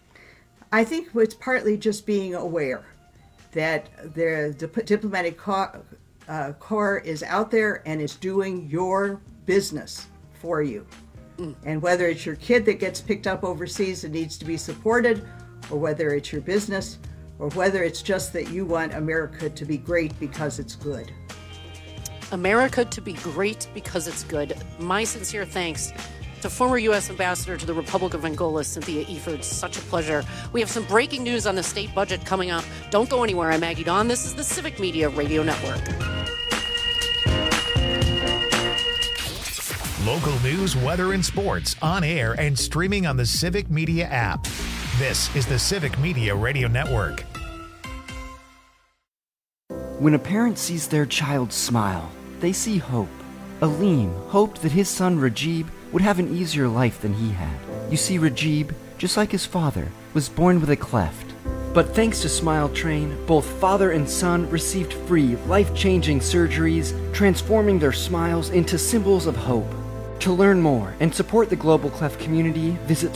I think it's partly just being aware that the diplomatic corps is out there and is doing your business for you. And whether it's your kid that gets picked up overseas and needs to be supported, or whether it's your business, or whether it's just that you want America to be great because it's good. America to be great because it's good. My sincere thanks to former U.S. Ambassador to the Republic of Angola, Cynthia Eford. Such a pleasure. We have some breaking news on the state budget coming up. Don't go anywhere. I'm Maggie Dawn. This is the Civic Media Radio Network. Local news, weather, and sports on air and streaming on the Civic Media app. This is the Civic Media Radio Network. When a parent sees their child smile, they see hope. Aleem hoped that his son Rajib would have an easier life than he had. You see, Rajib, just like his father, was born with a cleft. But thanks to Smile Train, both father and son received free, life-changing surgeries, transforming their smiles into symbols of hope. To learn more and support the Global Cleft community, visit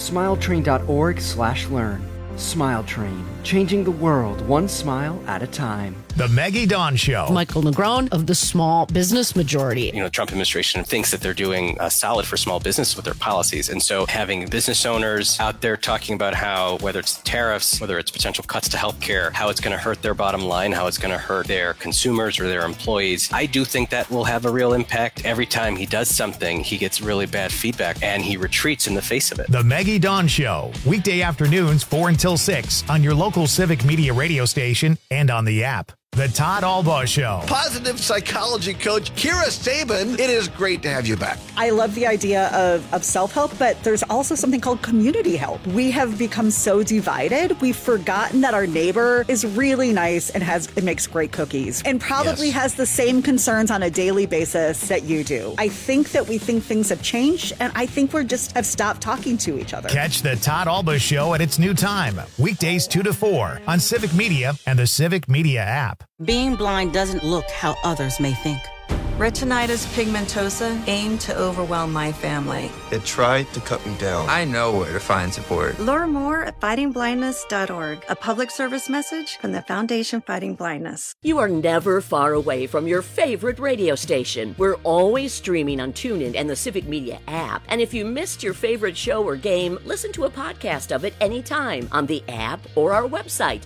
smiletrain.org/learn. Smile Train, changing the world one smile at a time. The Maggie Dawn Show. Michael Negron of the Small Business Majority. The Trump administration thinks that they're doing solid for small business with their policies. And so having business owners out there talking about how, whether it's tariffs, whether it's potential cuts to healthcare, how it's going to hurt their bottom line, how it's going to hurt their consumers or their employees, I do think that will have a real impact. Every time he does something, he gets really bad feedback and he retreats in the face of it. The Maggie Dawn Show, weekday afternoons 4 until 6 on your local Civic Media radio station and on the app. The Todd Albaugh Show. Positive psychology coach Kira Sabin, it is great to have you back. I love the idea of self-help, but there's also something called community help. We have become so divided. We've forgotten that our neighbor is really nice and makes great cookies and probably has the same concerns on a daily basis that you do. I think that we think things have changed, and I think we just have stopped talking to each other. Catch the Todd Albaugh Show at its new time, weekdays 2 to 4 on Civic Media and the Civic Media app. Being blind doesn't look how others may think. Retinitis pigmentosa aimed to overwhelm my family. It tried to cut me down. I know where to find support. Learn more at fightingblindness.org, a public service message from the Foundation Fighting Blindness. You are never far away from your favorite radio station. We're always streaming on TuneIn and the Civic Media app. And if you missed your favorite show or game, listen to a podcast of it anytime on the app or our website,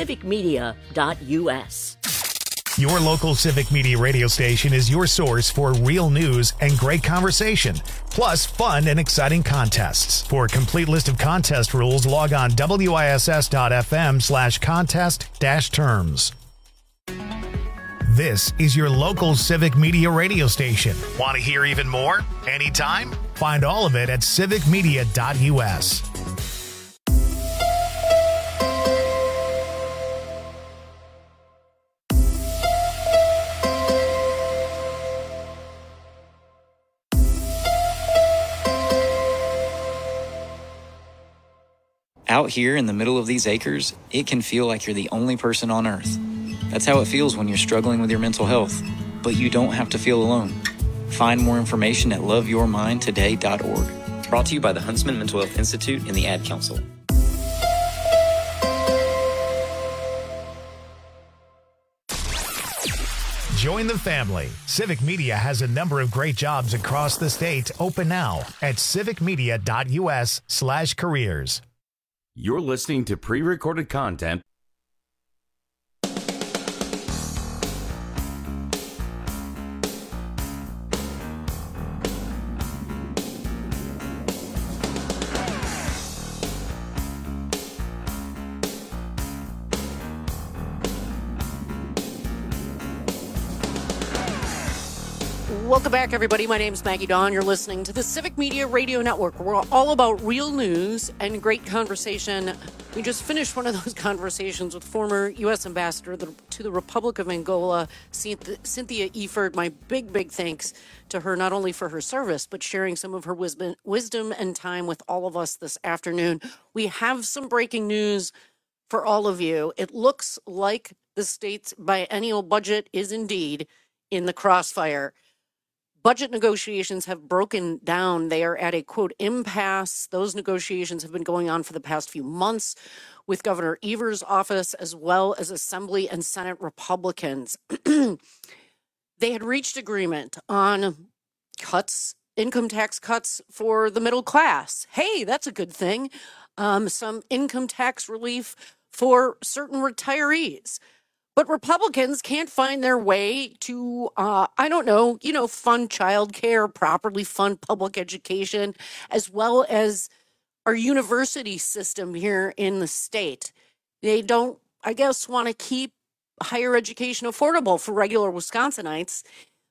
civicmedia.us. Your local Civic Media radio station is your source for real news and great conversation, plus fun and exciting contests. For a complete list of contest rules, log on wiss.fm/contest-terms. This is your local Civic Media radio station. Want to hear even more? Anytime? Find all of it at civicmedia.us. Out here in the middle of these acres, it can feel like you're the only person on Earth. That's how it feels when you're struggling with your mental health. But you don't have to feel alone. Find more information at loveyourmindtoday.org. Brought to you by the Huntsman Mental Health Institute and the Ad Council. Join the family. Civic Media has a number of great jobs across the state open now at civicmedia.us/careers. You're listening to pre-recorded content. Welcome back, everybody. My name is Maggie Dawn. You're listening to the Civic Media Radio Network. We're all about real news and great conversation. We just finished one of those conversations with former U.S. Ambassador to the Republic of Angola, Cynthia Eford. My big thanks to her, not only for her service, but sharing some of her wisdom and time with all of us this afternoon. We have some breaking news for all of you. It looks like the state's biennial budget is indeed in the crossfire. Budget negotiations have broken down. They are at a, quote, impasse. Those negotiations have been going on for the past few months with Governor Evers' office, as well as Assembly and Senate Republicans. They had reached agreement on cuts, income tax cuts for the middle class. Hey, that's a good thing. Some income tax relief for certain retirees. But Republicans can't find their way to, fund childcare, properly fund public education, as well as our university system here in the state. They don't, I guess, want to keep higher education affordable for regular Wisconsinites.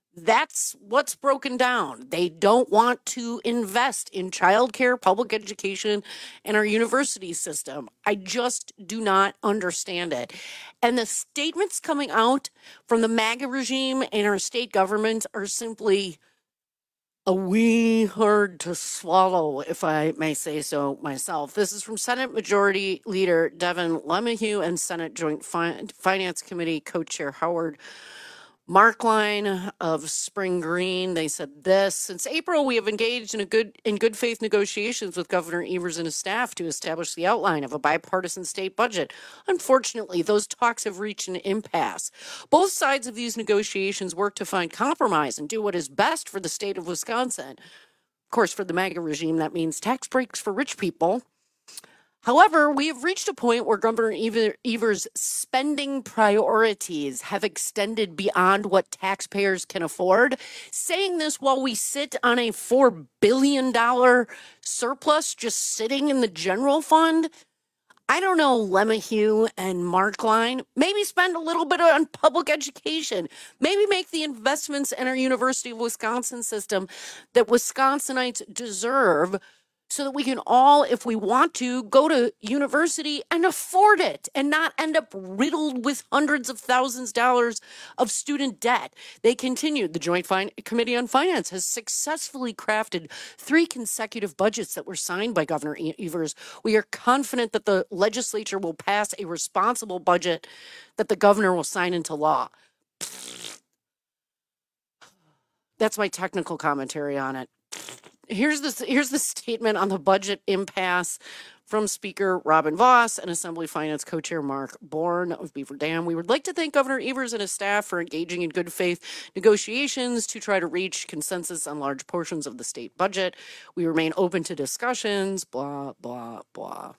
That's what's broken down. They don't want to invest in childcare, public education, and our university system. I just do not understand it. And the statements coming out from the MAGA regime and our state governments are simply a wee hard to swallow, if I may say so myself. This is from Senate Majority Leader Devin LeMahieu and Senate Joint Finance Committee Co-Chair Howard Markline of Spring Green. They said this: since April, we have engaged in good faith negotiations with Governor Evers and his staff to establish the outline of a bipartisan state budget. Unfortunately, those talks have reached an impasse. Both sides of these negotiations work to find compromise and do what is best for the state of Wisconsin. Of course, for the MAGA regime, that means tax breaks for rich people. However, we have reached a point where Governor Evers' spending priorities have extended beyond what taxpayers can afford. Saying this while we sit on a $4 billion surplus just sitting in the general fund. I don't know, LeMahieu and Markline. Maybe spend a little bit on public education. Maybe make the investments in our University of Wisconsin system that Wisconsinites deserve, so that we can all, if we want to, go to university and afford it and not end up riddled with hundreds of thousands of dollars of student debt. They continued. The Joint Committee on Finance has successfully crafted 3 consecutive budgets that were signed by Governor Evers. We are confident that the legislature will pass a responsible budget that the governor will sign into law. That's my technical commentary on it. Here's the statement on the budget impasse from Speaker Robin Vos and Assembly Finance Co-Chair Mark Bourne of Beaver Dam. We would like to thank Governor Evers and his staff for engaging in good faith negotiations to try to reach consensus on large portions of the state budget. We remain open to discussions, blah, blah, blah.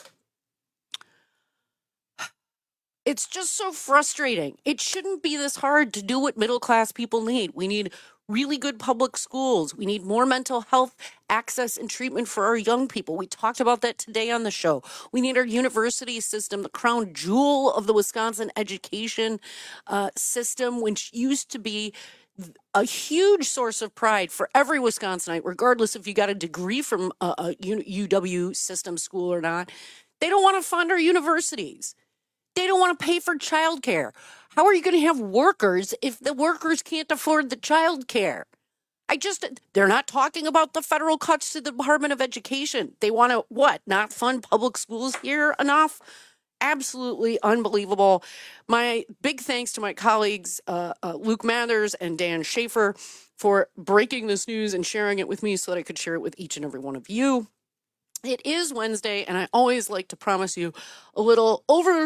It's just so frustrating. It shouldn't be this hard to do what middle-class people need. We need really good public schools. We need more mental health access and treatment for our young people. We talked about that today on the show. We need our university system, the crown jewel of the Wisconsin education system, which used to be a huge source of pride for every Wisconsinite, regardless if you got a degree from a UW system school or not. They don't want to fund our universities. They don't want to pay for childcare. How are you going to have workers if the workers can't afford the childcare? They're not talking about the federal cuts to the Department of Education. They want to, not fund public schools here enough? Absolutely unbelievable. My big thanks to my colleagues, Luke Mathers and Dan Schaefer, for breaking this news and sharing it with me so that I could share it with each and every one of you. It is Wednesday, and I always like to promise you a little over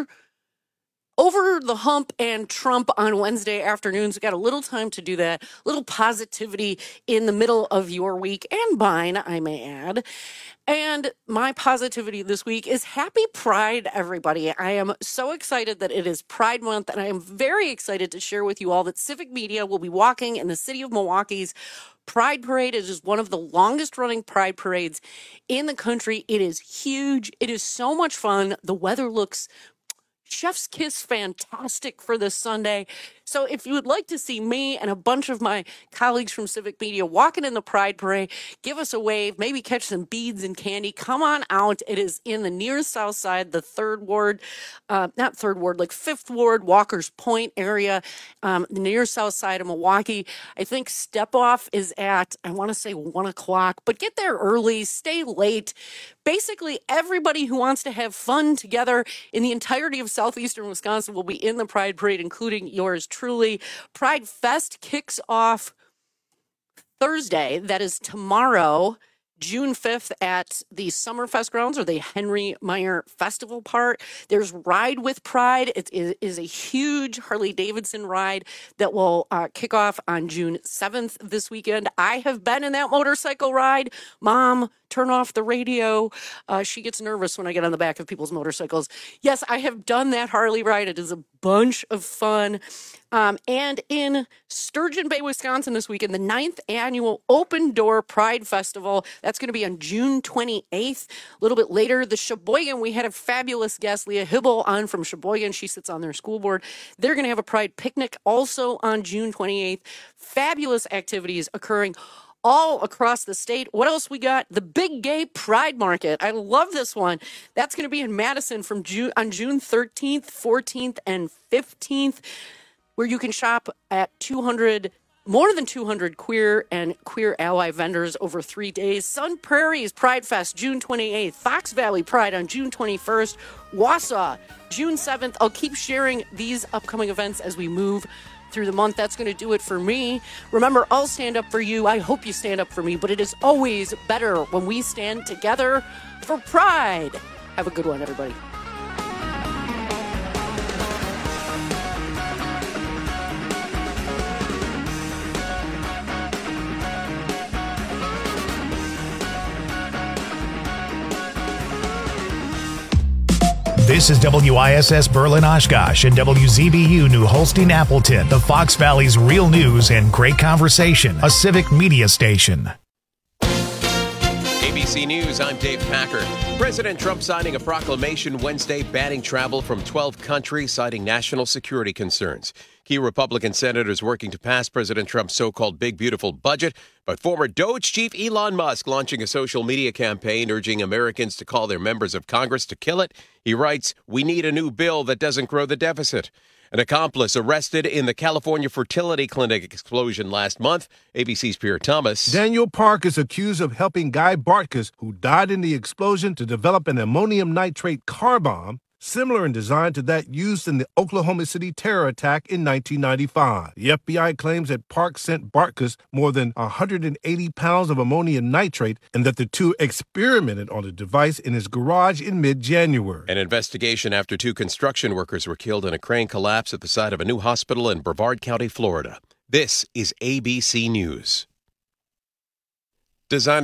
the hump and Trump on Wednesday afternoons. We got a little time to do that, a little positivity in the middle of your week and mine, I may add. And my positivity this week is happy Pride, everybody. I am so excited that it is Pride Month, and I am very excited to share with you all that Civic Media will be walking in the city of Milwaukee's Pride Parade. It is one of the longest running Pride parades in the country. It is huge. It is so much fun. The weather looks chef's kiss fantastic for this Sunday. So if you would like to see me and a bunch of my colleagues from Civic Media walking in the Pride Parade, give us a wave, maybe catch some beads and candy. Come on out. It is in the near south side, the 3rd Ward, not 3rd Ward, like 5th Ward, Walker's Point area, the near south side of Milwaukee. I think step off is at, I want to say 1 o'clock, but get there early, stay late. Basically, everybody who wants to have fun together in the entirety of southeastern Wisconsin will be in the Pride Parade, including yours truly. Pride Fest kicks off Thursday. That is tomorrow, June 5th at the Summerfest grounds or the Henry Meyer Festival Park. There's Ride with Pride. It is a huge Harley-Davidson ride that will kick off on June 7th this weekend. I have been in that motorcycle ride. Mom, turn off the radio. She gets nervous when I get on the back of people's motorcycles. Yes, I have done that Harley ride. It is a bunch of fun. And in Sturgeon Bay, Wisconsin this weekend, the 9th annual Open Door Pride Festival. That's going to be on June 28th. A little bit later, the Sheboygan, we had a fabulous guest, Leah Hibble, on from Sheboygan. She sits on their school board. They're going to have a Pride picnic also on June 28th. Fabulous activities occurring all across the state. What else we got? The Big Gay Pride Market. I love this one. That's going to be in Madison on June 13th, 14th, and 15th, where you can shop at more than 200 queer and queer ally vendors over 3 days. Sun Prairie's Pride Fest, June 28th. Fox Valley Pride on June 21st. Wausau, June 7th. I'll keep sharing these upcoming events as we move through the month. That's going to do it for me. Remember, I'll stand up for you. I hope you stand up for me, but it is always better when we stand together for pride. Have a good one, everybody. This is WISS Berlin Oshkosh and WZBU New Holstein Appleton, the Fox Valley's real news and great conversation, a civic media station. ABC News, I'm Dave Packer. President Trump signing a proclamation Wednesday banning travel from 12 countries, citing national security concerns. Key Republican senators working to pass President Trump's so-called big, beautiful budget, but former Doge chief Elon Musk launching a social media campaign urging Americans to call their members of Congress to kill it. He writes, "We need a new bill that doesn't grow the deficit." An accomplice arrested in the California fertility clinic explosion last month. ABC's Pierre Thomas. Daniel Park is accused of helping Guy Bartkus, who died in the explosion, to develop an ammonium nitrate car bomb, similar in design to that used in the Oklahoma City terror attack in 1995. The FBI claims that Park sent Bartkus more than 180 pounds of ammonium nitrate and that the two experimented on the device in his garage in mid-January. An investigation after 2 construction workers were killed in a crane collapse at the site of a new hospital in Brevard County, Florida. This is ABC News. Designer